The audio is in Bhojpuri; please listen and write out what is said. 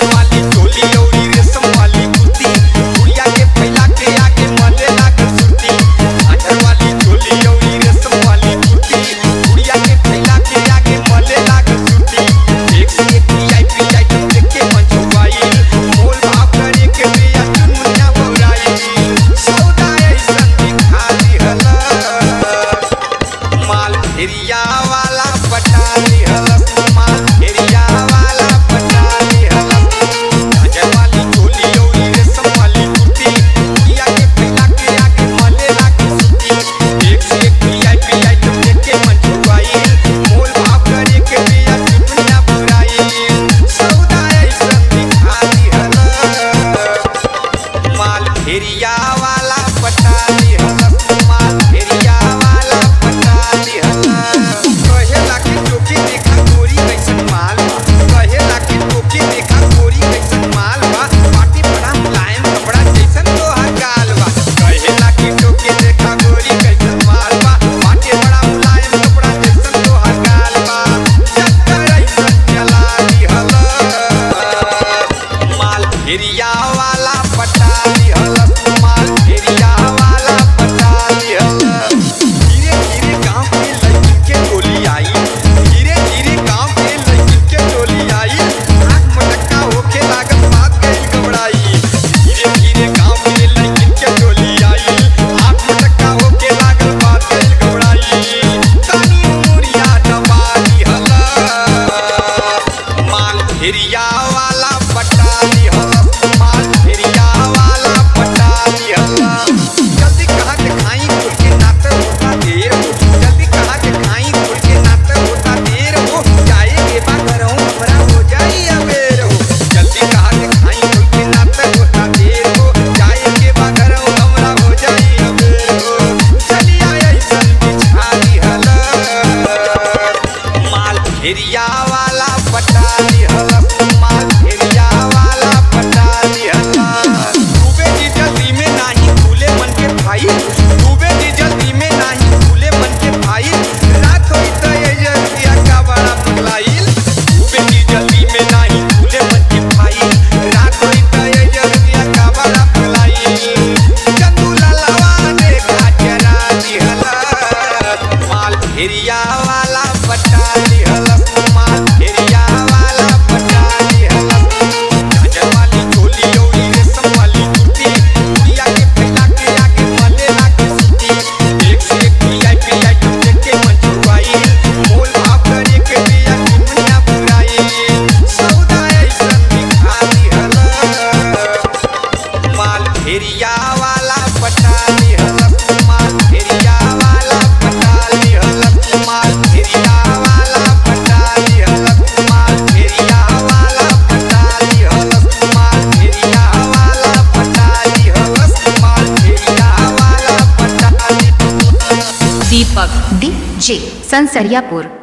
वाली चोली औरी रेशम वाली कुर्ती गुड़िया के फैला के आगे मले लागल सुरती। झांझर वाली चोली औरी रेशम वाली कुर्ती गुड़िया के फैला के आगे मले लागल सुरती। एक से एक वीआईपी आइटम देख के मन छुपाइल मोल भाव करे के बिया चुनमुनिया बौराइल। सौदा ऐसन दिखा दिहल माल फेरिया वाला पटा दिहल माल फेरिया वाला पटा दिहल। झांझर वाली चोली औरी रेशम वाली कुर्ती गुड़िया के फैला के आगे मले लागल सुरती। एक से एक वीआईपी आइटम देख के मन छुपाइल मोल भाव करे के बिया चुनमुनिया बौराइल। सौदा ऐसन दिखा दिहल माल फेरिया वाला पटा दिहल माल फेरिया वाला पटा दिहल। कहेला कि टोकी देखा गोरी कैसन माल बा कहेला कि टोकी देखा गोरी कैसन माल बा पाटी बड़ा मुलायम कपड़ा जैसन तोहर गाल बा। कहेला कि टोकी देखा गोरी कैसन माल बा पाटी बड़ा मुलायम कपड़ा जैसन तोहर गाल बा। चक्कर ऐसन चला दिहल माल फेरिया वाला पटा दिहल माल फेरिया वाला पटा दिहल। धीरे धीरे गांव के लड़की के टोली आई धीरे धीरे गांव के लड़की के टोली आई। आँख मटक्का होके लागल बात गइल घबराई। धीरे धीरे गांव के लड़की के टोली आई आँख मटक्का होके लागल बात गइल घबराई। तनी उमरिया दबा दिहल माल फेरिया वाला पटा दिहल माल फेरिया वाला पटा दिहल। जल्दी कहा के खाई खुल के नाते होता देर हो जल्दी कहा के खाई खुल के नाते होता देर हो। जाए के बा घरऊ हमरा हो जाई अबेर हो जल्दी कहा के खाई खुल के नाते होता देर हो। जाए के बा घरऊ हमरा हो जाई अबेर हो। चलिया ऐसन बिछा दिहल माल फेरिया वाला पटा दिहल माल फेरिया वाला पटा दिहल। डूबे जी जल्दी में नाही खुले मन के भाई डूबे जी जल्दी में नाही खुले मन के भाई। रात होई त एजरिया का बड़ा पगलाइल डूबे जी जल्दी में नाही खुले मन के भाई। रात होई त एजरिया का बड़ा पगलाइल। चंदू लालवा देखा जरा दिहल माल फेरिया वाला पटा दिहल माल फेरिया वाला पटा दिहल। झांझर वाली चोली औरी रेशम वाली कुर्ती गुड़िया के फैला के आगे मले लागल सुरती। एक से एक वीआईपी आइटम देख के मन छुपाइल मोल भाव करे के बिया चुनमुनिया बौराइल। सौदा ऐसन दिखा दिहल माल फेरिया वाला पटा दिहल माल फेरिया वाला पटा दिहल माल फेरिया वाला पटा दिहल माल फेरिया वाला पटा दिहल माल फेरिया वाला पटा दिहल माल फेरिया वाला पटा दिहल। दीपक डीजे संसरियापुर।